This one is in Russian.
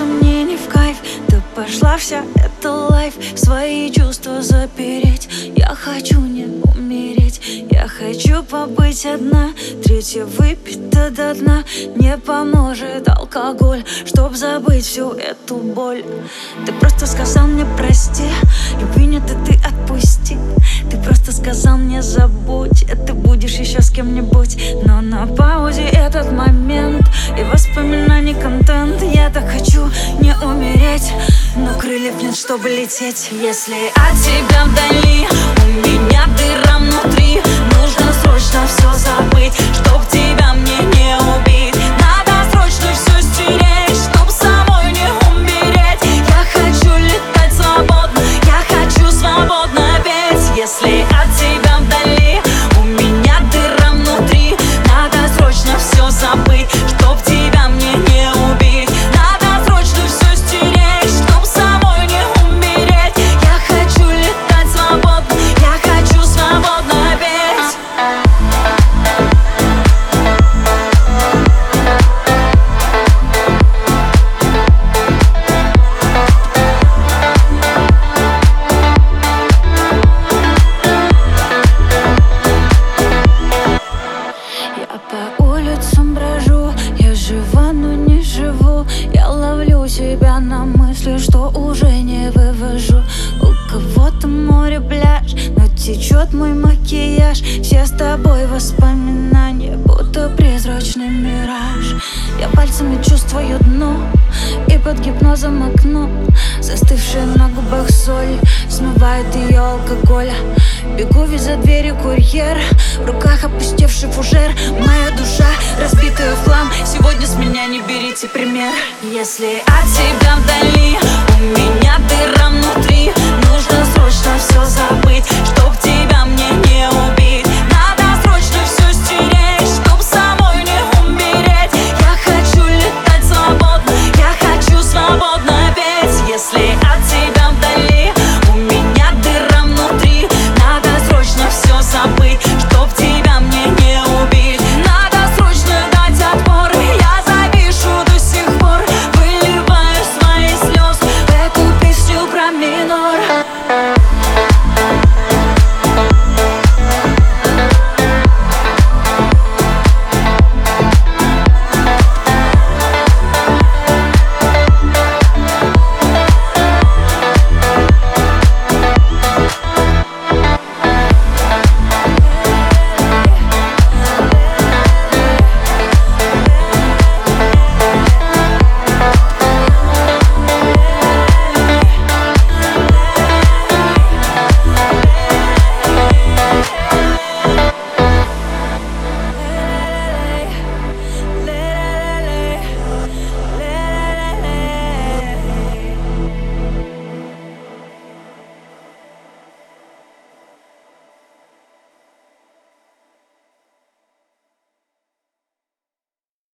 сомнений в кайф. Ты пошла вся, это лайф. Свои чувства запереть. Я хочу не умереть. Я хочу побыть одна. Третья выпита до дна. Не поможет алкоголь, чтоб забыть всю эту боль. Ты просто сказал мне прости. Любви нет, и ты отпусти. Ты просто сказал мне забудь. И ты будешь еще с кем-нибудь. Но на паузе этот момент и воспоминаний контент. Я так хочу не умереть, но крыльев нет, чтобы лететь. Если от тебя вдали у меня дыра внутри, нужно срочно все забыть, чтоб тебя мне не убить. Надо срочно все стереть, чтоб самой не умереть. Я хочу летать свободно, я хочу свободно петь. Если от тебя вдали у меня дыра внутри, надо срочно все забыть, чтоб тебя мне не убить. Надо срочно все стереть, чтоб самой не умереть. Я хочу летать свободно, я хочу свободно петь. Я по улицам брожу, я жива, но не живу. Я ловлю себя на мысли, что уже не вывожу. У кого-то море, пляж, но течет мой макияж. Все с тобой воспоминания, будто призрачный мираж. Я пальцами чувствую дно, и под гипнозом окно. Застывшая на губах соль смывает ее алкоголь. Бегу из-за двери курьер, в руках опустевший фужер. Моя душа разбитая в хлам, сегодня с меня не берите пример. Если от тебя вдали у меня дыра внутри, нужно срочно все забыть.